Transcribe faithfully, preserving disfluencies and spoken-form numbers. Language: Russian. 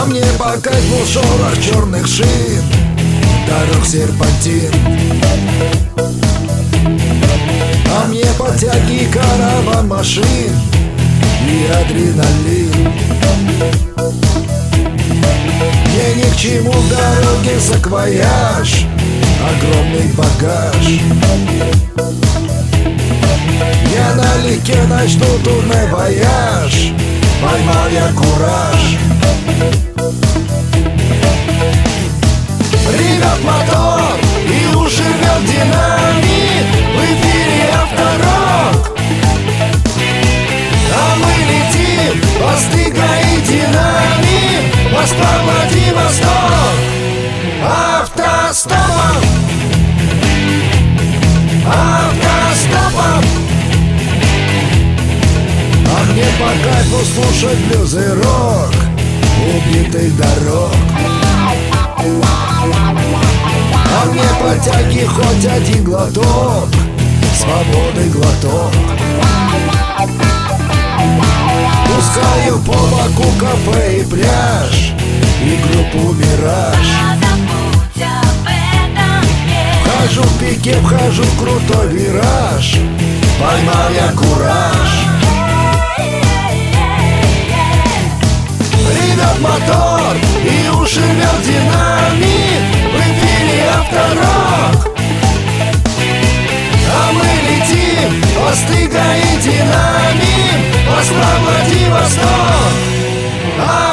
А мне по кайфу шорох черных шин, дорог серпантин. А мне по тяги караван машин и адреналин. Мне ни к чему в дороге саквояж, огромный багаж. Я налегке начну турне вояж, поймал я кураж. Ревет мотор и уши рвет динамит, в эфире авторок. А мы летим, постыга и динамит, Москва, Владивосток, автостопом, автостопом. А мне по кайфу слушать блюз и рок убитых дорог. А мне по тяге хоть один глоток свободы, глоток. Пускаю по боку кафе и пляж и группу «Мираж». Вхожу в пике, вхожу в крутой вираж, поймал я кураж. Ревет мотор и уши рвет динамит, в эфире авторок. А мы летим, постыга и динамит, Москва, Владивосток.